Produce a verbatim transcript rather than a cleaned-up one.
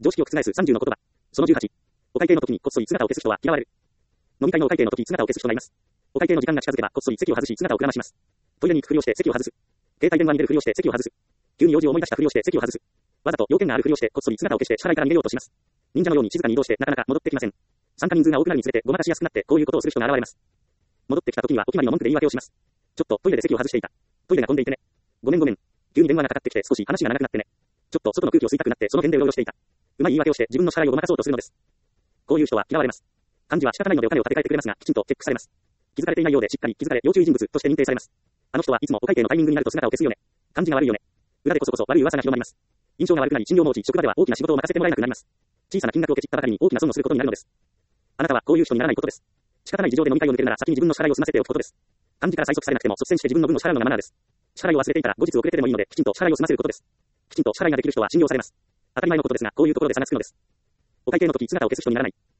常識を覆すさんじゅうの言葉。そのじゅうはち。お会計の時にこっそり姿を消す人は嫌われる。飲み会のお会計の時姿を消す人がいます。お会計の時間が近づけばこっそり席を外し姿をくらまします。トイレに行くふりをして席を外す。携帯電話に出るふりをして席を外す。急に用事を思い出したふりをして席を外す。わざと要件があるふりをしてこっそり姿を消して支払いから逃げようとします。忍者のように静かに移動してなかなか戻ってきません。参加人数が多くなるにつれてごまかしやすくなってこういうことをする人が現れます。戻ってきた時にはお決まりの文句で言い訳をします。ちょっとトイレで席を外していた。トイレが混んでいてね。ごめんごめん。急に電話がかかってきて少し話が長くなってね。ちょっと外の空気を吸いたくなってその辺でうろうろしていた。うまい言い訳をして自分の支払いをごまかそうとするのです。こういう人は嫌われます。幹事は仕方ないのでお金を立て替えてくれますがきちんとチェックされます。気づかれていないようでしっかり気づかれ要注意人物として認定されます。あの人はいつもお会計のタイミングになると姿を消すよね。幹事が悪いよね。裏でこそこそ悪い噂が広まります。印象が悪くなり信用も落ち職場では大きな仕事を任せてもらえなくなります。小さな金額をケチったばかりに大きな損をすることになるのです。あなたはこういう人にならないことです。仕方ない事情で飲み会を抜けるなら先に自分の支払いを済ませておくことです。幹事から催促されなくても率先して自分の分を支払うのがマナーです。支払いを忘れていたら後日遅れてでもいいのできちんと支払いを済ませることです。きちんと支払いができる人は信用されます。当たり前のことですがこういうところで差がつくのです。お会計の時姿を消す人にならない。